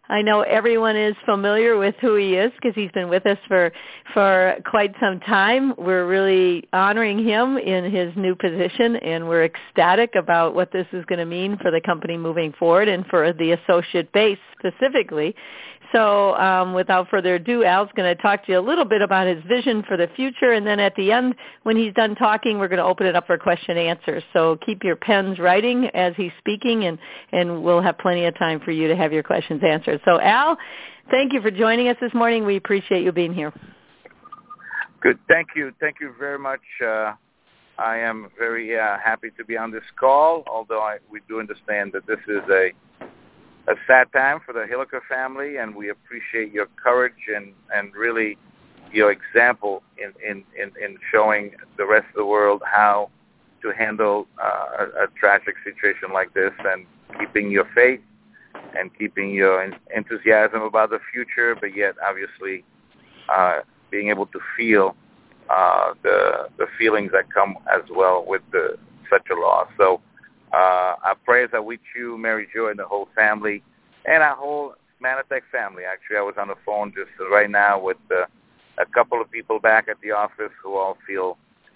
I know everyone is familiar with who he is because he's been with us for quite some time. We're really honoring him in his new position, and we're ecstatic about what this is going to mean for the company moving forward and for the associate base specifically. So without further ado, Al's going to talk to you a little bit about his vision for the future, and then at the end, when he's done talking, we're going to open it up for question and answers. So keep your pens writing as he's speaking, and we'll have plenty of time for you to have your questions answered. So Al, thank you for joining us this morning. We appreciate you being here. Good. Thank you. Thank you very much. I am very happy to be on this call, although we do understand that this is a sad time for the Hilliker family, and we appreciate your courage and really your example in showing the rest of the world how to handle a tragic situation like this, and keeping your faith and keeping your enthusiasm about the future, but yet obviously being able to feel the feelings that come as well with such a loss. So our prayers are with you, Mary Jo, and the whole family, and our whole Manatech family. Actually, I was on the phone just right now with a couple of people back at the office who all feel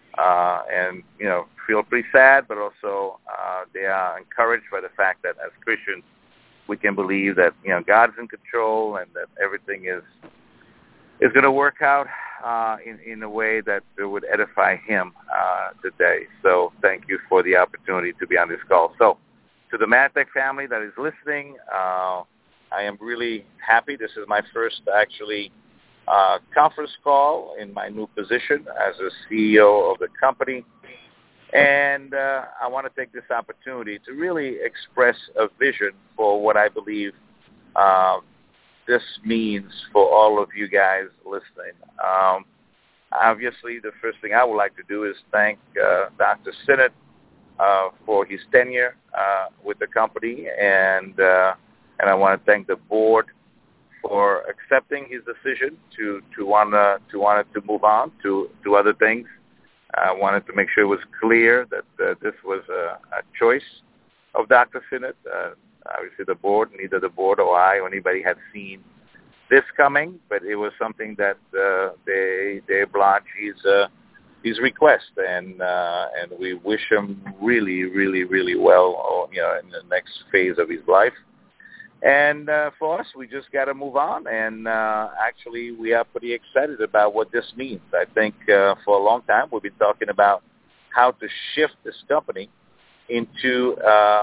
pretty sad, but also they are encouraged by the fact that as Christians we can believe that God's in control and that everything is going to work out in a way that would edify Him today. So thank you for the opportunity to be on this call. So to the Manatech family that is listening, I am really happy. This is my first actually conference call in my new position as a CEO of the company. And I want to take this opportunity to really express a vision for what I believe this means for all of you guys listening. Obviously, the first thing I would like to do is thank Dr. Sinnott for his tenure with the company, and I want to thank the board for accepting his decision to want to move on to other things. I wanted to make sure it was clear that this was a choice of Dr. Sinnott. Obviously, the board, neither the board or I or anybody had seen this coming, but it was something that they obliged his request, and we wish him really, really, really well, in the next phase of his life. And for us, we just got to move on, and actually we are pretty excited about what this means. I think for a long time we've been talking about how to shift this company into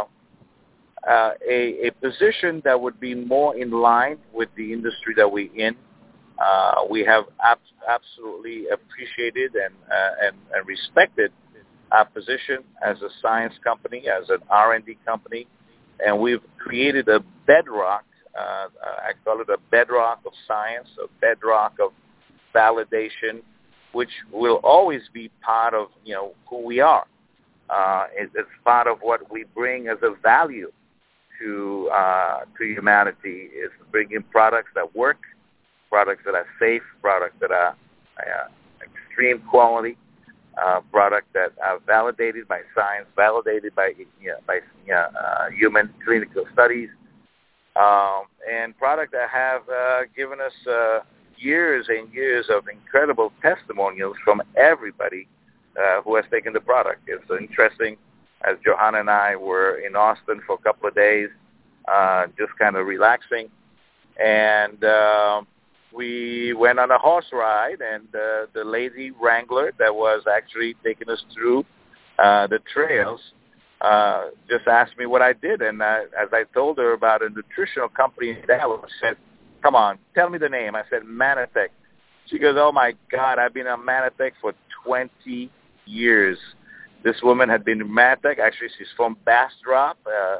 a position that would be more in line with the industry that we're in. We have absolutely appreciated and respected our position as a science company, as an R&D company, and we've created a bedrock, I call it a bedrock of science, a bedrock of validation, which will always be part of who we are. It's part of what we bring as a value to humanity, is bringing products that work, products that are safe, products that are extreme quality, products that are validated by science, validated by human clinical studies, and products that have given us years and years of incredible testimonials from everybody who has taken the product. It's interesting, as Johanna and I were in Austin for a couple of days, just kind of relaxing, and we went on a horse ride, and the lady wrangler that was actually taking us through the trails just asked me what I did. And as I told her about a nutritional company in Dallas, I said, come on, tell me the name. I said, Manatech. She goes, oh, my God, I've been on Manatech for 20 years. This woman had been in Manatech. Actually, she's from Bastrop,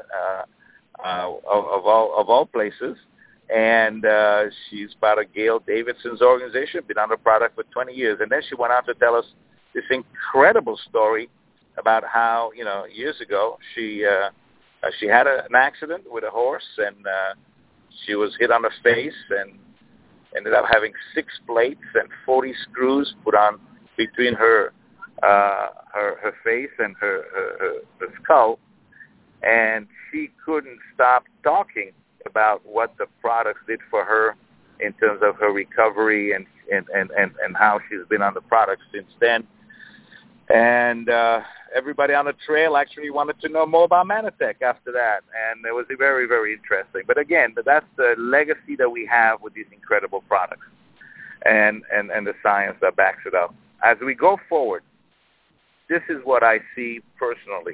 of all places. And she's part of Gail Davidson's organization, been on the product for 20 years. And then she went on to tell us this incredible story about how, years ago, she had an accident with a horse, and she was hit on the face and ended up having 6 plates and 40 screws put on between her face and her skull. And she couldn't stop talking about what the products did for her in terms of her recovery and how she's been on the product since then. And everybody on the trail actually wanted to know more about Manatech after that, and it was very, very interesting. But again, that's the legacy that we have with these incredible products and the science that backs it up. As we go forward, this is what I see personally.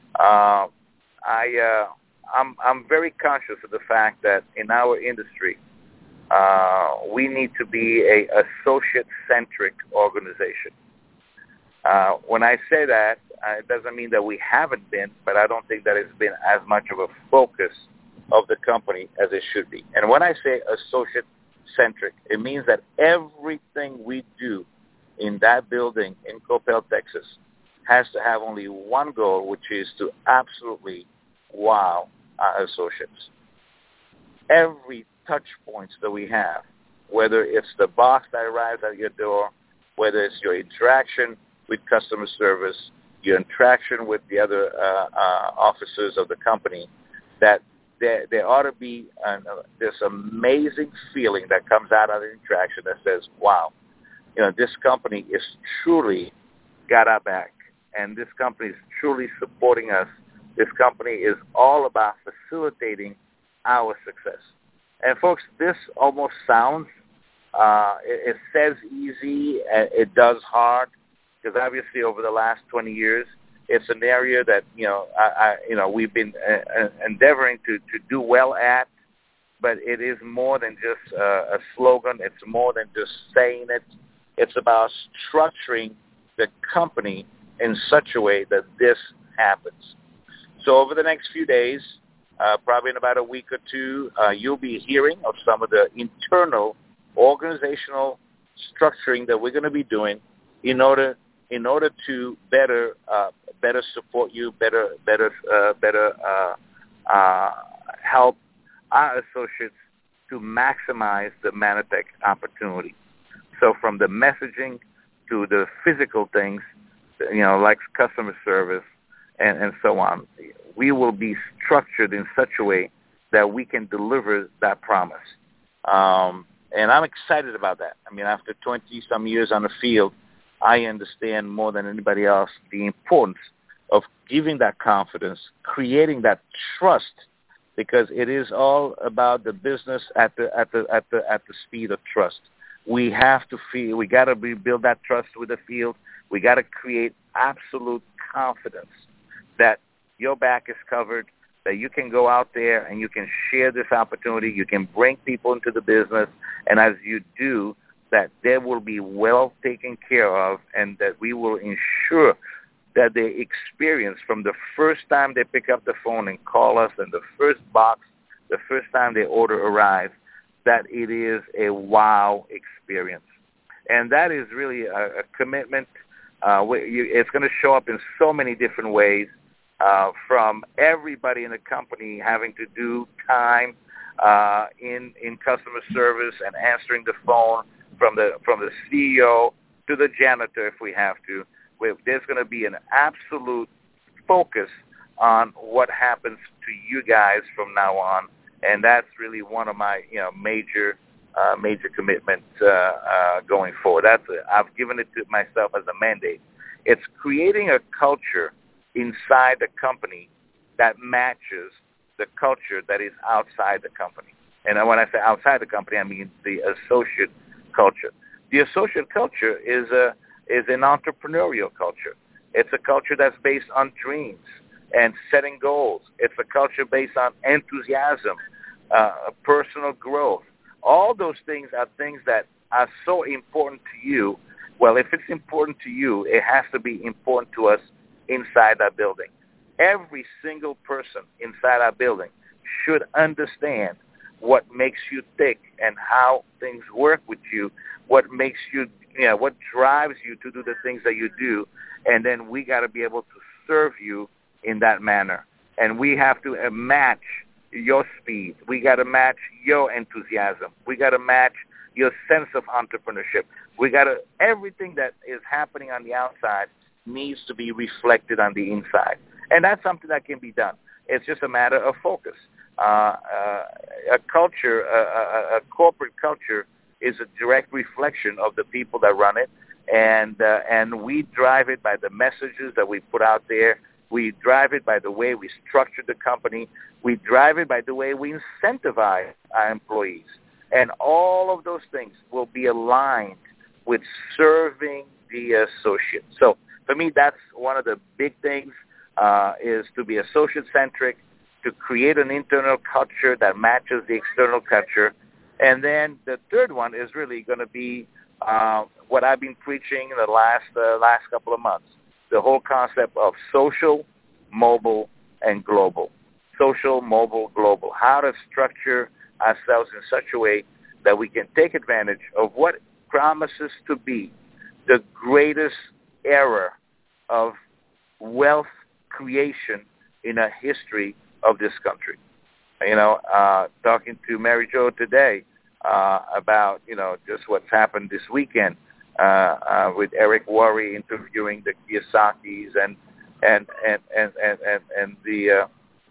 I'm very conscious of the fact that in our industry, we need to be a associate-centric organization. When I say that, it doesn't mean that we haven't been, but I don't think that it's been as much of a focus of the company as it should be. And when I say associate-centric, it means that everything we do in that building in Coppell, Texas, has to have only one goal, which is to absolutely wow our associates. Every touch points that we have, whether it's the box that arrives at your door, whether it's your interaction with customer service, your interaction with the other officers of the company, that there ought to be this amazing feeling that comes out of the interaction that says, wow, this company is truly got our back, and this company is truly supporting us. This company is all about facilitating our success. And folks, this almost sounds, it says easy, it does hard, because obviously over the last 20 years, it's an area that, we've been endeavoring to do well at, but it is more than just a slogan. It's more than just saying it. It's about structuring the company in such a way that this happens. So over the next few days, probably in about a week or two, you'll be hearing of some of the internal organizational structuring that we're going to be doing in order to better support you, better help our associates to maximize the Manatech opportunity. So from the messaging to the physical things, like customer service and so on, we will be structured in such a way that we can deliver that promise. And I'm excited about that. I mean, after 20-some years on the field, I understand more than anybody else the importance of giving that confidence, creating that trust, because it is all about the business at the speed of trust. We have to feel, we got to build that trust with the field. We got to create absolute confidence that your back is covered, that you can go out there and you can share this opportunity. You can bring people into the business, and as you do, that they will be well taken care of, and that we will ensure that they experience from the first time they pick up the phone and call us, and the first box, the first time their order arrives, that it is a wow experience. And that is really a commitment. It's going to show up in so many different ways, from everybody in the company having to do time in customer service and answering the phone, from the CEO to the janitor if we have to. There's going to be an absolute focus on what happens to you guys from now on, and that's really one of my major commitments going forward. I've given it to myself as a mandate. It's creating a culture inside the company that matches the culture that is outside the company. And when I say outside the company, I mean the associate culture. The associate culture is an entrepreneurial culture. It's a culture that's based on dreams and setting goals. It's a culture based on enthusiasm, personal growth. All those things are things that are so important to you. Well, if it's important to you, it has to be important to us inside that building. Every single person inside our building should understand what makes you tick and how things work with you, what makes you, what drives you to do the things that you do, and then we got to be able to serve you in that manner. And we have to match your speed. We got to match your enthusiasm. We got to match your sense of entrepreneurship. We got to, everything that is happening on the outside needs to be reflected on the inside. And that's something that can be done. It's just a matter of focus. a culture, a corporate culture, is a direct reflection of the people that run it, and we drive it by the messages that we put out there. We drive it by the way we structure the company. We drive it by the way we incentivize our employees. And all of those things will be aligned with serving the associate. So for me, that's one of the big things, is to be associate-centric, to create an internal culture that matches the external culture. And then the third one is really going to be what I've been preaching in the last couple of months, the whole concept of social, mobile, and global. Social, mobile, global. How to structure ourselves in such a way that we can take advantage of what promises to be the greatest era of wealth creation in a history of this country. You know, talking to Mary Jo today about, you know, just what's happened this weekend with Eric Worre interviewing the Kiyosakis and the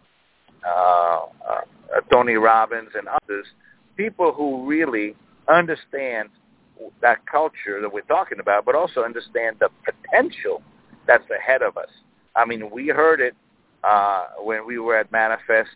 Tony Robbins and others, people who really understand that culture that we're talking about, but also understand the potential that's ahead of us. I mean, we heard it when we were at Manifest,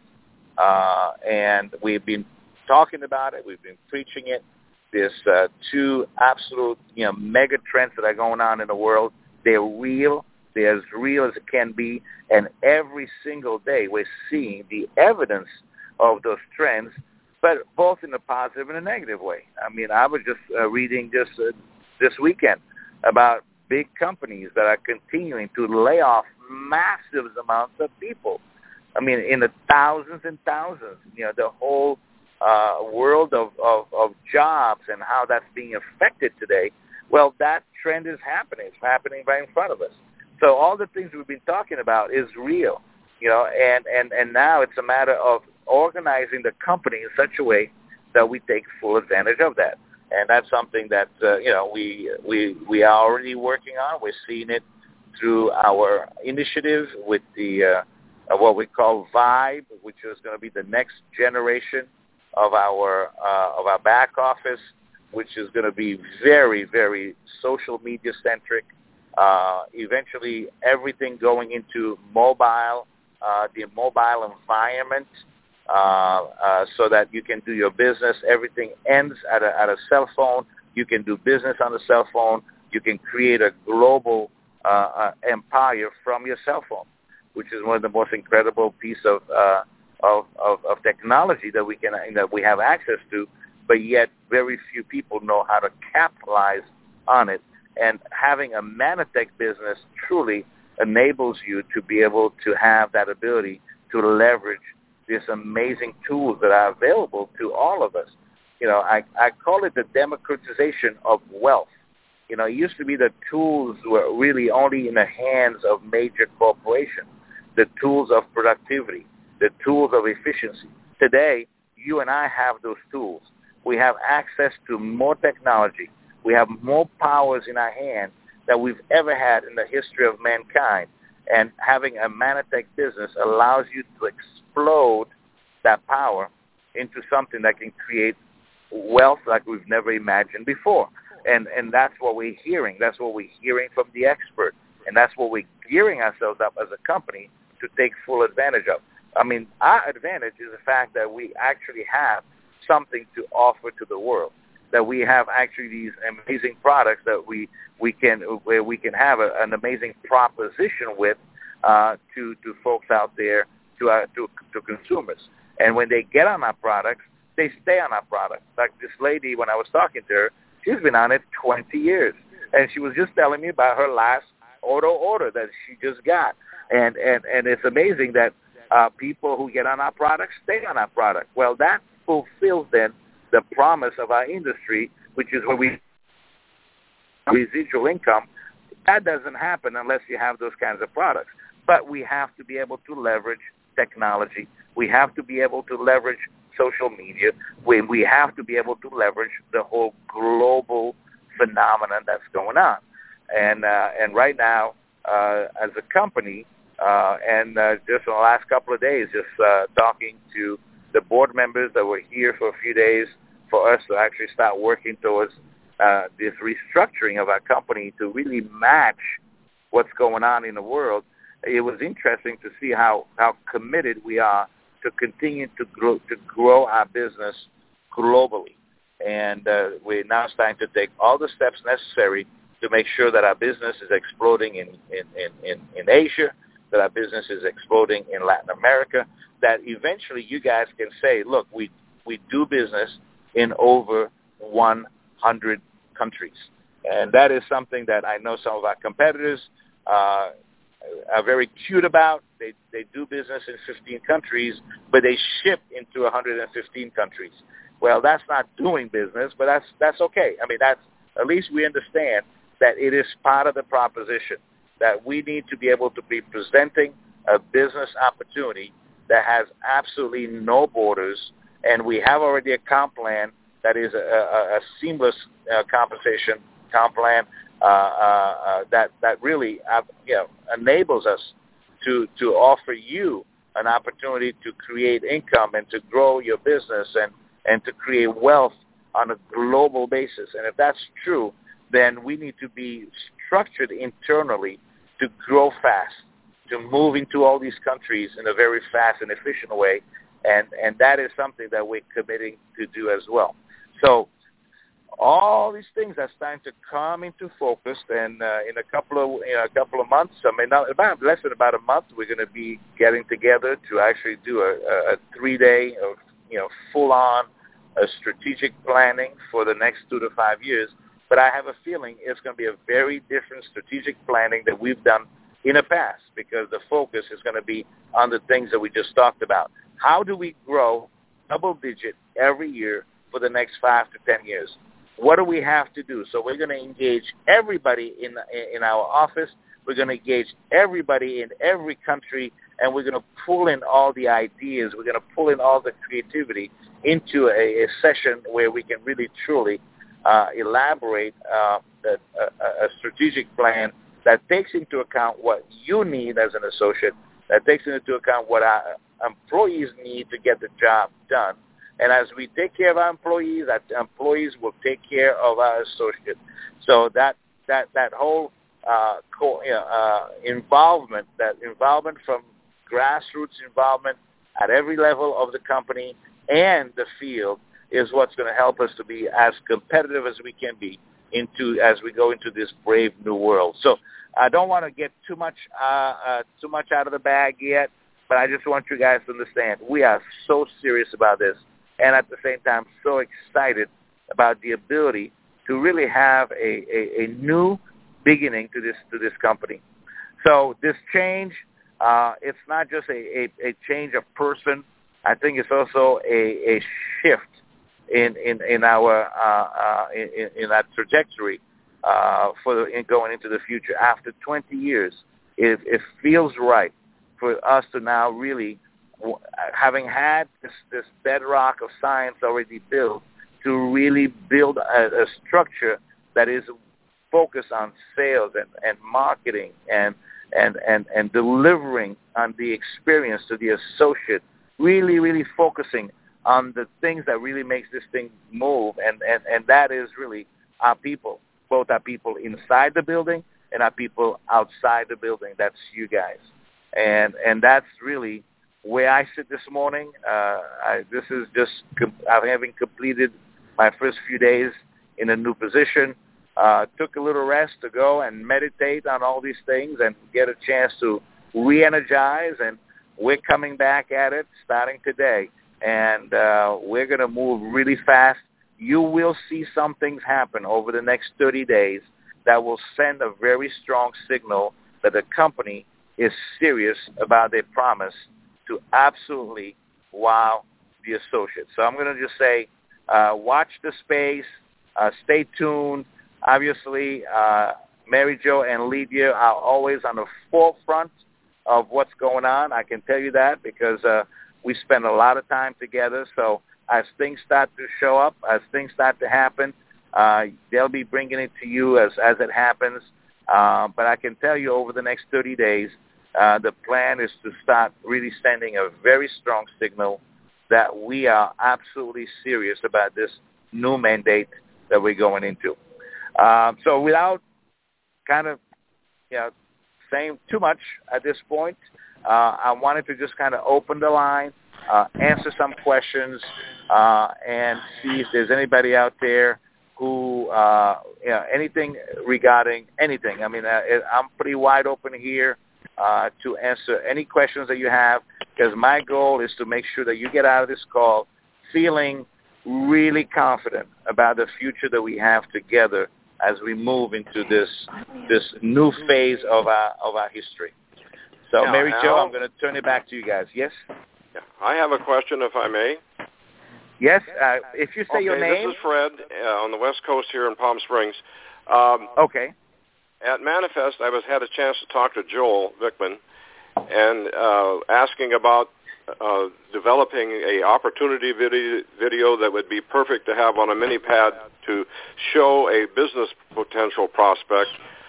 and we've been talking about it. We've been preaching it. There's two absolute, you know, mega trends that are going on in the world. They're real. They're as real as it can be. And every single day we're seeing the evidence of those trends, but both in a positive and a negative way. I mean, I was just reading this weekend about big companies that are continuing to lay off massive amounts of people. I mean, in the thousands and thousands, you know, the whole world of jobs and how that's being affected today. Well, that trend is happening. It's happening right in front of us. So all the things we've been talking about is real, you know, and now it's a matter of organizing the company in such a way that we take full advantage of that. And that's something that, you know, we are already working on. We're seeing it through our initiative with the what we call Vibe, which is going to be the next generation of our back office, which is going to be very, very social media centric. Eventually, everything going into mobile, the mobile environment, so that you can do your business. Everything ends at a cell phone. You can do business on the cell phone. You can create a global empire from your cell phone, which is one of the most incredible piece of technology that we have access to, but yet very few people know how to capitalize on it. And having a Manatech business truly enables you to be able to have that ability to leverage these amazing tools that are available to all of us. You know, I call it the democratization of wealth. You know, it used to be that tools were really only in the hands of major corporations, the tools of productivity, the tools of efficiency. Today, you and I have those tools. We have access to more technology. We have more powers in our hands than we've ever had in the history of mankind. And having a Manatech business allows you to explode that power into something that can create wealth like we've never imagined before. And that's what we're hearing. That's what we're hearing from the expert. And that's what we're gearing ourselves up as a company to take full advantage of. I mean, our advantage is the fact that we actually have something to offer to the world, that we have actually these amazing products that we can have an amazing proposition with to folks out there, to consumers. And when they get on our products, they stay on our products. Like this lady, when I was talking to her, she's been on it 20 years. And she was just telling me about her last auto order that she just got. And it's amazing that people who get on our products stay on our product. Well, that fulfills then the promise of our industry, which is where we residual income. That doesn't happen unless you have those kinds of products. But we have to be able to leverage technology. We have to be able to leverage social media. We have to be able to leverage the whole global phenomenon that's going on. And right now, as a company, just in the last couple of days, just talking to the board members that were here for a few days for us to actually start working towards this restructuring of our company to really match what's going on in the world. It was interesting to see how committed we are to continue to grow our business globally. And we're now starting to take all the steps necessary to make sure that our business is exploding in Asia, that our business is exploding in Latin America, that eventually you guys can say, look, we do business in over 100 countries. And that is something that I know some of our competitors are very cute about. They do business in 15 countries, but they ship into 115 countries. Well, that's not doing business, but that's okay. I mean, that's, at least we understand that it is part of the proposition that we need to be able to be presenting a business opportunity that has absolutely no borders, and we have already a comp plan that is a seamless compensation comp plan that really enables us to offer you an opportunity to create income and to grow your business and to create wealth on a global basis. And if that's true, then we need to be structured internally to grow fast, to move into all these countries in a very fast and efficient way. And that is something that we're committing to do as well. So all these things are starting to come into focus, and in a couple of months, I mean, about less than about a month, we're going to be getting together to actually do a 3-day of full-on strategic planning for the next 2 to 5 years. But I have a feeling it's going to be a very different strategic planning that we've done in the past, because the focus is going to be on the things that we just talked about. How do we grow double-digit every year for the next 5 to 10 years? What do we have to do? So we're going to engage everybody in our office. We're going to engage everybody in every country, and we're going to pull in all the ideas. We're going to pull in all the creativity into a session where we can really, truly elaborate a strategic plan that takes into account what you need as an associate, that takes into account what our employees need to get the job done. And as we take care of our employees will take care of our associates. So that whole involvement from grassroots involvement at every level of the company and the field is what's going to help us to be as competitive as we can be as we go into this brave new world. So I don't want to get too much out of the bag yet, but I just want you guys to understand we are so serious about this, and at the same time so excited about the ability to really have a new beginning to this company. So this change, it's not just a change of person. I think it's also a shift in our trajectory in going into the future. After 20 years, it feels right for us to now really, having had this bedrock of science already built, to really build a structure that is focused on sales and marketing and delivering on the experience to the associate, really focusing on the things that really makes this thing move, and that is really our people, both our people inside the building and our people outside the building. That's you guys. And that's really where I sit this morning. This is just having completed my first few days in a new position. Took a little rest to go and meditate on all these things and get a chance to re-energize, and we're coming back at it starting today. And we're going to move really fast. You will see some things happen over the next 30 days that will send a very strong signal that the company is serious about their promise to absolutely wow the associates. So I'm going to just say, watch the space, stay tuned. Obviously, Mary Jo and Lydia are always on the forefront of what's going on. I can tell you that because we spend a lot of time together. So as things start to show up, as things start to happen, they'll be bringing it to you as it happens. But I can tell you over the next 30 days, the plan is to start really sending a very strong signal that we are absolutely serious about this new mandate that we're going into. So without kind of saying too much at this point, I wanted to just kind of open the line, answer some questions, and see if there's anybody out there who, anything regarding anything. I mean, I'm pretty wide open here to answer any questions that you have, because my goal is to make sure that you get out of this call feeling really confident about the future that we have together as we move into this new phase of our history. So, now, Mary Jo, I'm going to turn it back to you guys. Yes? I have a question, if I may. Yes, if you say your name. This is Fred on the West Coast here in Palm Springs. Okay. At Manifest, I had a chance to talk to Joel Vickman and asking about developing a opportunity video that would be perfect to have on a mini pad to show a business potential prospect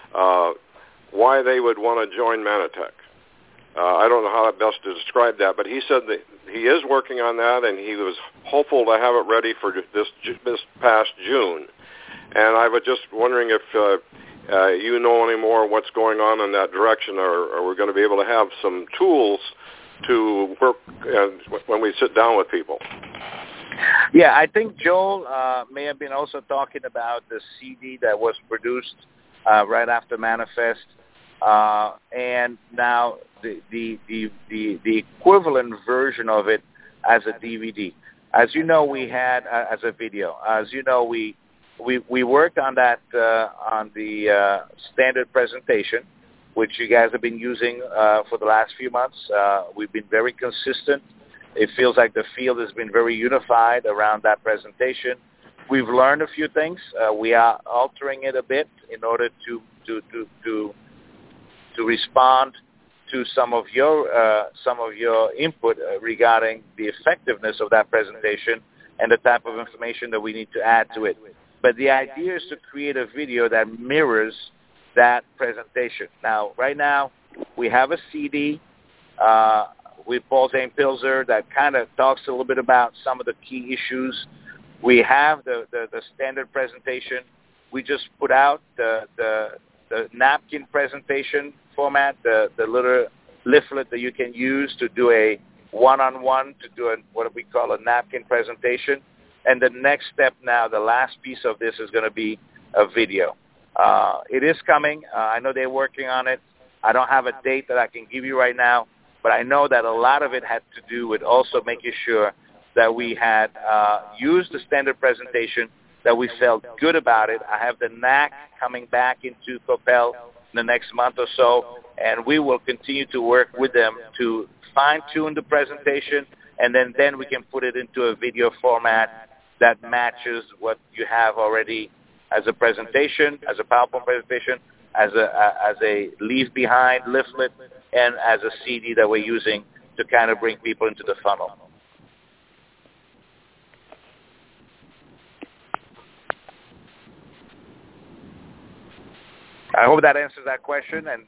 why they would want to join Manitech. I don't know how best to describe that, but he said that he is working on that, and he was hopeful to have it ready for this past June. And I was just wondering if you know any more what's going on in that direction, or are we going to be able to have some tools to work when we sit down with people? Yeah, I think Joel may have been also talking about the CD that was produced right after Manifest, and now the equivalent version of it as a DVD. As you know, we had as a video. As you know, we worked on that on the standard presentation, which you guys have been using for the last few months. We've been very consistent. It feels like the field has been very unified around that presentation. We've learned a few things. We are altering it a bit in order to respond to some of your input regarding the effectiveness of that presentation and the type of information that we need to add to it. But the idea is to create a video that mirrors that presentation. Now, right now, we have a CD with Paul Zane Pilzer that kind of talks a little bit about some of the key issues. We have the standard presentation. We just put out the napkin presentation format, the little leaflet that you can use to do a one-on-one, to do what we call a napkin presentation. And the next step now, the last piece of this is going to be a video. It is coming. I know they're working on it. I don't have a date that I can give you right now, but I know that a lot of it had to do with also making sure that we had used the standard presentation, that we felt good about it. I have the NAC coming back into Coppell in the next month or so, and we will continue to work with them to fine-tune the presentation, and then we can put it into a video format that matches what you have already as a presentation, as a PowerPoint presentation, as a leave behind leaflet, and as a CD that we're using to kind of bring people into the funnel. I hope that answers that question. And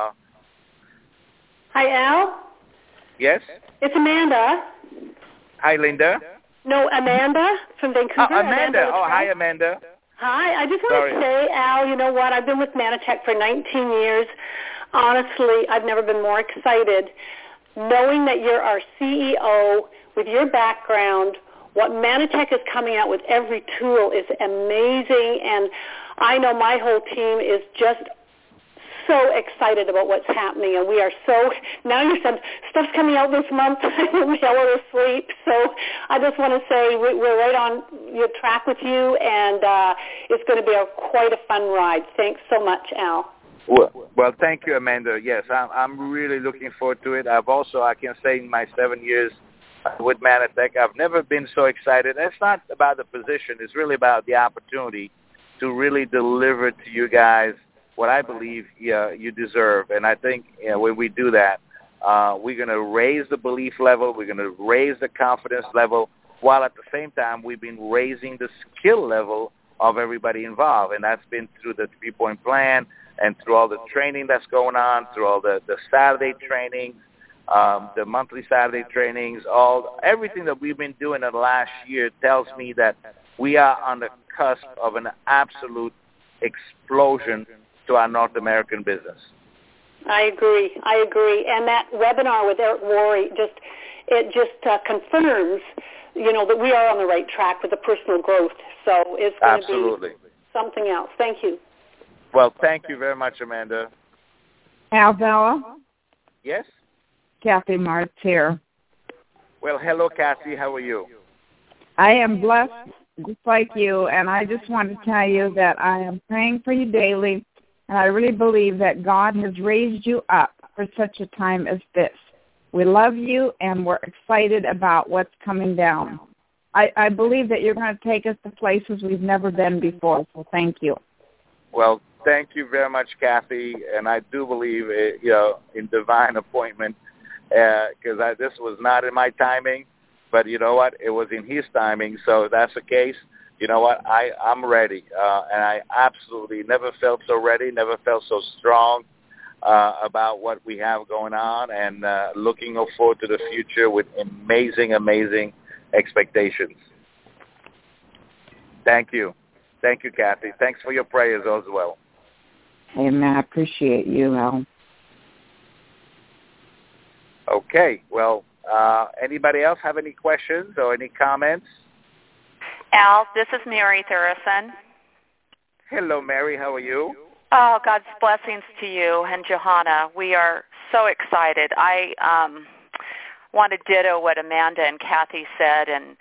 hi, Al. Yes. It's Amanda. Hi, Linda. No, Amanda from Vancouver. Oh, Amanda. Oh, hi, Amanda. Hi. I just want to say, Al, you know what? I've been with Manitech for 19 years. Honestly, I've never been more excited. Knowing that you're our CEO with your background, what Manitech is coming out with, every tool is amazing. And I know my whole team is just so excited about what's happening, and we are so, now you said stuff's coming out this month, we'll be able to sleep, so I just want to say we're right on your track with you, and it's going to be quite a fun ride. Thanks so much, Al. Well, thank you, Amanda. Yes, I'm really looking forward to it. I can say in my 7 years with Manitech, I've never been so excited. It's not about the position, it's really about the opportunity to really deliver to you guys what I believe you deserve. And I think when we do that, we're going to raise the belief level, we're going to raise the confidence level, while at the same time we've been raising the skill level of everybody involved. And that's been through the 3-point plan and through all the training that's going on, through all the Saturday trainings, the monthly Saturday trainings, everything that we've been doing in the last year tells me that we are on the cusp of an absolute explosion to our North American business. I agree. And that webinar with Eric Worre just confirms, that we are on the right track with the personal growth. So it's going to be something else. Thank you. Well, thank you very much, Amanda. Al-Bella? Yes? Kathy Martz here. Well, hello, Kathy. How are you? I am blessed just like you, and I just want to tell you that I am praying for you daily, and I really believe that God has raised you up for such a time as this. We love you, and we're excited about what's coming down. I believe that you're going to take us to places we've never been before, so thank you. Well, thank you very much, Kathy, and I do believe, in divine appointment, because this was not in my timing, but you know what? It was in His timing, so if that's the case, you know what? I'm ready, and I absolutely never felt so ready, never felt so strong about what we have going on, and looking forward to the future with amazing, amazing expectations. Thank you. Thank you, Kathy. Thanks for your prayers as well. Amen. I appreciate you, Al. Okay. Well, anybody else have any questions or any comments? Al, this is Mary Thureson. Hello, Mary. How are you? Oh, God's blessings to you and Johanna. We are so excited. I want to ditto what Amanda and Kathy said, and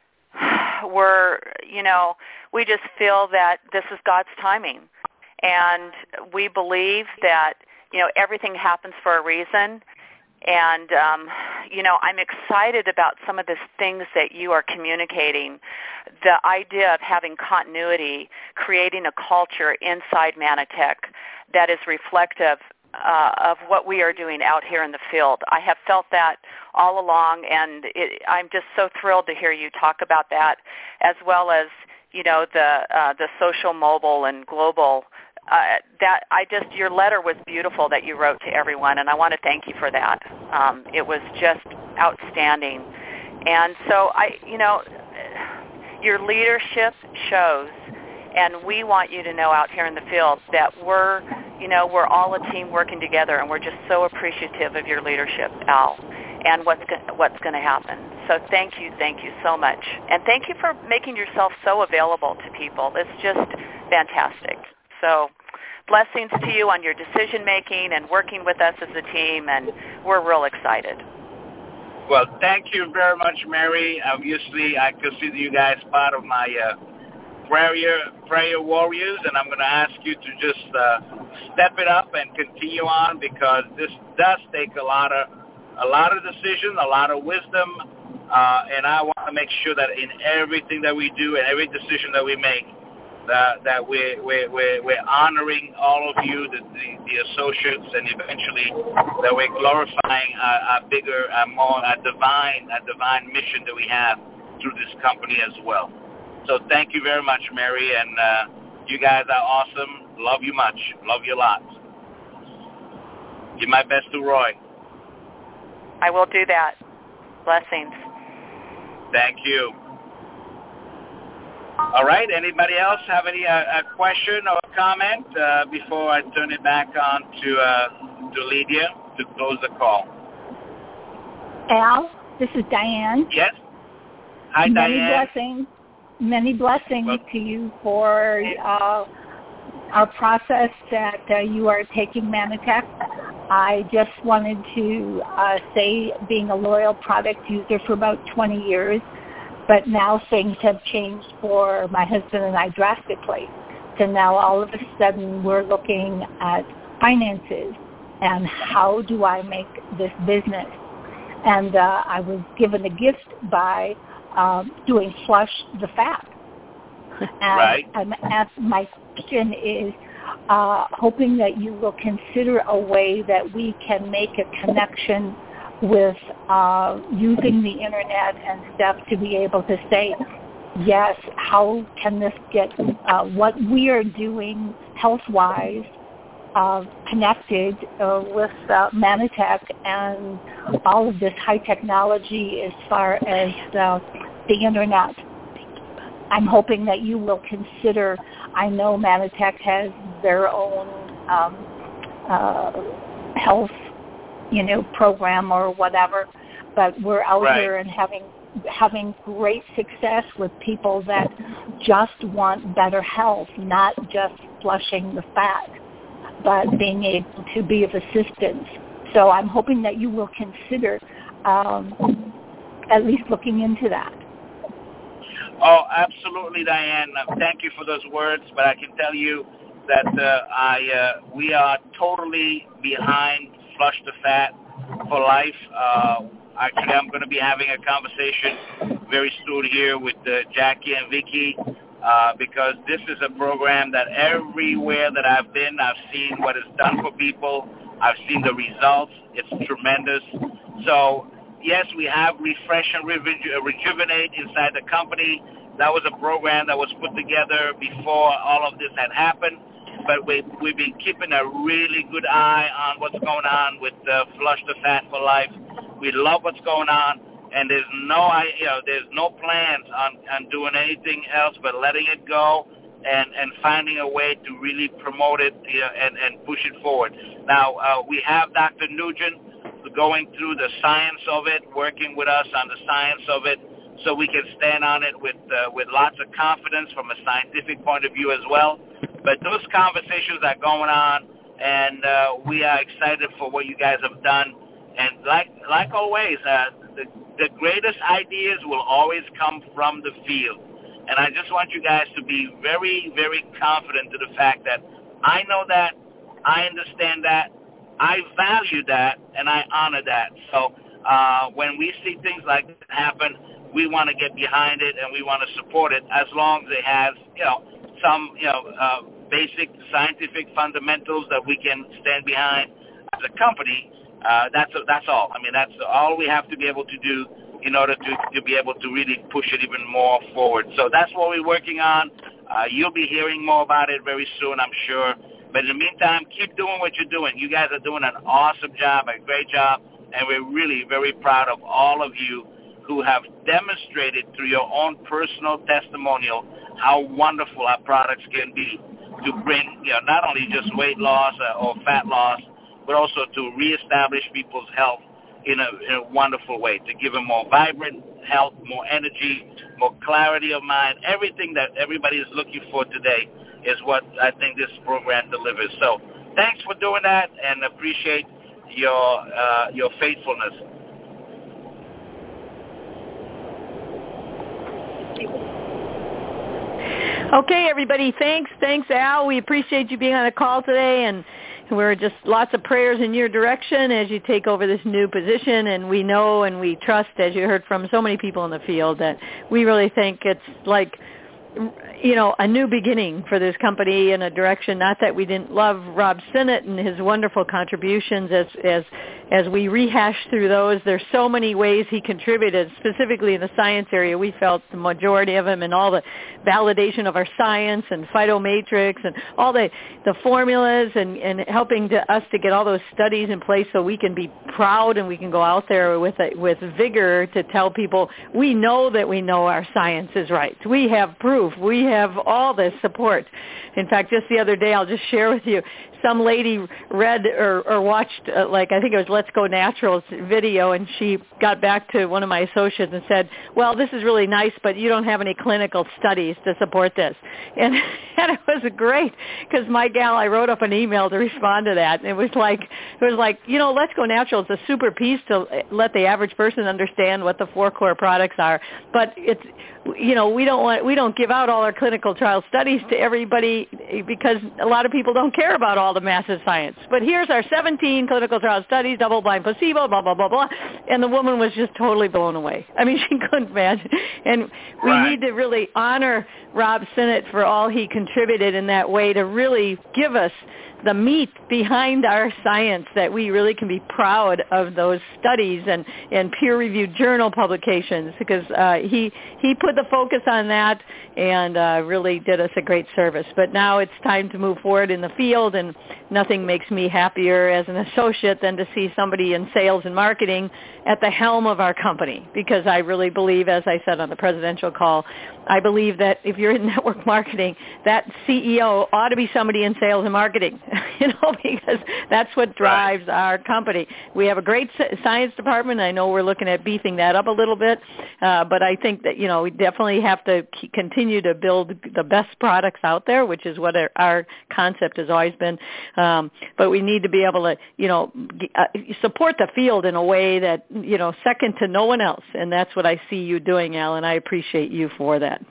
we just feel that this is God's timing. And we believe that, everything happens for a reason. And, I'm excited about some of the things that you are communicating. The idea of having continuity, creating a culture inside Manatech that is reflective of what we are doing out here in the field. I have felt that all along, and I'm just so thrilled to hear you talk about that, as well as, the social, mobile, and global. Your letter was beautiful that you wrote to everyone, and I want to thank you for that. It was just outstanding. And so your leadership shows, and we want you to know out here in the field that we're all a team working together, and we're just so appreciative of your leadership, Al, and what's going to happen. So thank you so much. And thank you for making yourself so available to people. It's just fantastic. So blessings to you on your decision-making and working with us as a team, and we're real excited. Well, thank you very much, Mary. Obviously, I consider you guys part of my prayer warriors, and I'm going to ask you to just step it up and continue on, because this does take a lot of decision, a lot of wisdom, and I want to make sure that in everything that we do and every decision that we make, that we're honoring all of you, the associates, and eventually that we're glorifying a bigger, a divine mission that we have through this company as well. So thank you very much, Mary, and you guys are awesome. Love you much. Love you a lot. Give my best to Roy. I will do that. Blessings. Thank you. All right. Anybody else have any question or comment before I turn it back on to Lydia to close the call? Al, this is Diane. Yes. Hi, Diane. Many blessings to you for our process that you are taking Manatech. I just wanted to say, being a loyal product user for about 20 years, but now things have changed for my husband and I drastically. So now all of a sudden we're looking at finances and how do I make this business. And I was given a gift by doing Flush the Fat. And my question is, hoping that you will consider a way that we can make a connection with using the internet and stuff to be able to say, yes, how can this get what we are doing health-wise connected with Manitech and all of this high technology as far as the Internet. I'm hoping that you will consider, I know Manitech has their own health, program or whatever, but we're out here and having great success with people that just want better health, not just flushing the fat, but being able to be of assistance. So I'm hoping that you will consider at least looking into that. Oh, absolutely, Diane. Thank you for those words, but I can tell you that we are totally behind Flush the Fat for Life. Actually, I'm going to be having a conversation very soon here with Jackie and Vicky because this is a program that everywhere that I've been, I've seen what it's done for people. I've seen the results. It's tremendous. So, yes, we have Refresh and Rejuvenate inside the company. That was a program that was put together before all of this had happened. But we've been keeping a really good eye on what's going on with Flush the Fat for Life. We love what's going on, and there's no plans on doing anything else but letting it go and finding a way to really promote it and push it forward. Now, we have Dr. Nugent going through the science of it, working with us on the science of it, so we can stand on it with lots of confidence from a scientific point of view as well. But those conversations are going on, and we are excited for what you guys have done. And like always, the greatest ideas will always come from the field. And I just want you guys to be very, very confident to the fact that I know that, I understand that, I value that, and I honor that. So when we see things like that happen, we want to get behind it and we want to support it as long as it has, some, basic scientific fundamentals that we can stand behind as a company. That's all. I mean, that's all we have to be able to do in order to be able to really push it even more forward. So that's what we're working on. You'll be hearing more about it very soon, I'm sure. But in the meantime, keep doing what you're doing. You guys are doing an awesome job, a great job, and we're really very proud of all of you who have demonstrated through your own personal testimonial how wonderful our products can be to bring, not only just weight loss or fat loss, but also to reestablish people's health in a wonderful way, to give them more vibrant health, more energy, more clarity of mind. Everything that everybody is looking for today is what I think this program delivers. So thanks for doing that, and appreciate your faithfulness. Okay, everybody. Thanks, Al. We appreciate you being on the call today, and we're just lots of prayers in your direction as you take over this new position. And we know and we trust, as you heard from so many people in the field, that we really think it's like, a new beginning for this company in a direction. Not that we didn't love Rob Sinnott and his wonderful contributions as we rehash through those. There's so many ways he contributed, specifically in the science area. We felt the majority of him, and all the validation of our science and phytomatrix and all the formulas and helping us to get all those studies in place so we can be proud and we can go out there with vigor to tell people we know that we know our science is right. We have proof. We have all this support. In fact, just the other day, I'll just share with you, some lady read or watched, I think it was Let's Go Natural's video, and she got back to one of my associates and said, well, this is really nice, but you don't have any clinical studies to support this. And it was great, because my gal, I wrote up an email to respond to that, and it was like, Let's Go Natural is a super piece to let the average person understand what the 4 core products are, but it's, we don't give out all our clinical trial studies to everybody because a lot of people don't care about all the massive science. But here's our 17 clinical trial studies, double-blind placebo, blah, blah, blah, blah. And the woman was just totally blown away. I mean, she couldn't imagine. And we need to really honor Rob Sinnott for all he contributed in that way to really give us the meat behind our science, that we really can be proud of those studies and peer-reviewed journal publications, because he put the focus on that, and really did us a great service. But now it's time to move forward in the field, and nothing makes me happier as an associate than to see somebody in sales and marketing at the helm of our company, because I really believe, as I said on the presidential call, I believe that if you're in network marketing, that CEO ought to be somebody in sales and marketing, because that's what drives our company. We have a great science department. I know we're looking at beefing that up a little bit, but I think that, we definitely have to continue to build the best products out there, which is what our concept has always been. But we need to be able to, support the field in a way that, second to no one else. And that's what I see you doing, Al, and I appreciate you for that.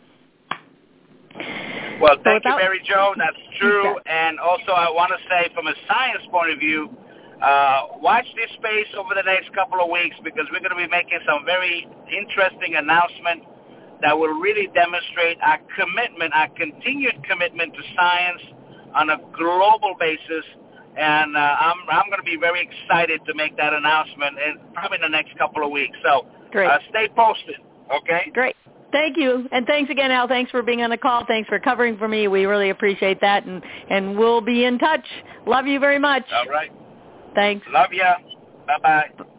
Well, thank you, Mary Jo. That's true. And also I want to say, from a science point of view, watch this space over the next couple of weeks, because we're going to be making some very interesting announcements that will really demonstrate our commitment, our continued commitment to science on a global basis. And I'm going to be very excited to make that announcement, and probably in the next couple of weeks. So stay posted, okay? Great. Thank you. And thanks again, Al. Thanks for being on the call. Thanks for covering for me. We really appreciate that, and we'll be in touch. Love you very much. All right. Thanks. Love ya. Bye-bye.